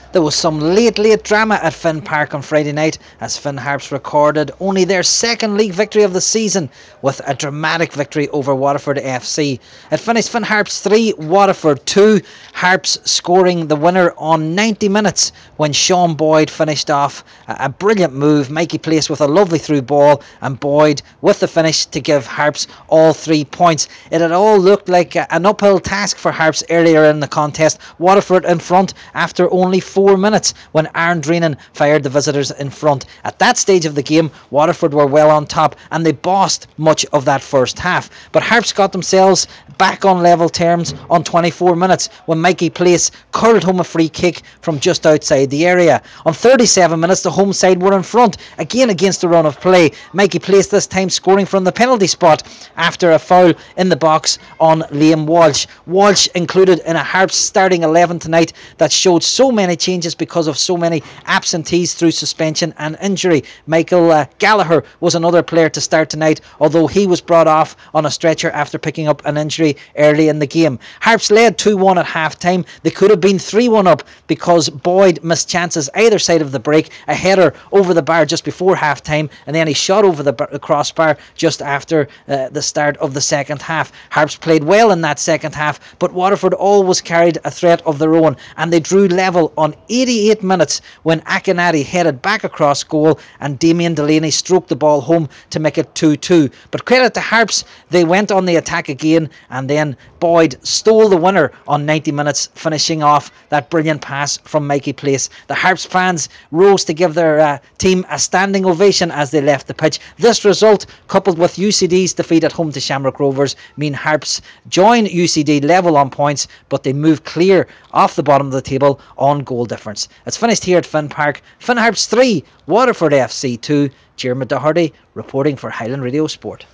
There was some late drama at Finn Park on Friday night as Finn Harps recorded only their second league victory of the season with a dramatic victory over Waterford FC. It finished Finn Harps 3, Waterford 2, Harps scoring the winner on 90 minutes when Sean Boyd finished off a brilliant move. Mikey Place with a lovely through ball and Boyd with the finish to give Harps all 3 points. It had all looked like an uphill task for Harps earlier in the contest. Waterford in front after only 4 minutes when Aaron Dreenan fired the visitors in front. At that stage of the game, Waterford were well on top and they bossed much of that first half. But Harps got themselves back on level terms on 24 minutes when Mikey Place curled home a free kick from just outside the area. On 37 minutes, the home side were in front, again against the run of play. Mikey Place this time scoring from the penalty spot after a foul in the box on Liam Walsh. Walsh included in a Harps starting 11 tonight that showed so many changes because of so many absentees through suspension and injury. Michael Gallagher was another player to start tonight, although he was brought off on a stretcher after picking up an injury early in the game. Harps led 2-1 at half-time. They could have been 3-1 up because Boyd missed chances either side of the break. A header over the bar just before half-time, and then he shot over the crossbar just after the start of the second half. Harps played well in that second half, but Waterford always carried a threat of their own, and they drew level on 88 minutes when Akinadi headed back across goal and Damien Delaney stroked the ball home to make it 2-2. But credit to Harps, they went on the attack again, and then Boyd stole the winner on 90 minutes, finishing off that brilliant pass from Mikey Place. The Harps fans rose to give their team a standing ovation as they left the pitch. This result, coupled with UCD's defeat at home to Shamrock Rovers, mean Harps join UCD level on points, but they move clear off the bottom of the table on goal difference. It's finished here at Finn Park. Finn Harps 3, Waterford FC 2. Diarmuid Doherty reporting for Highland Radio Sport.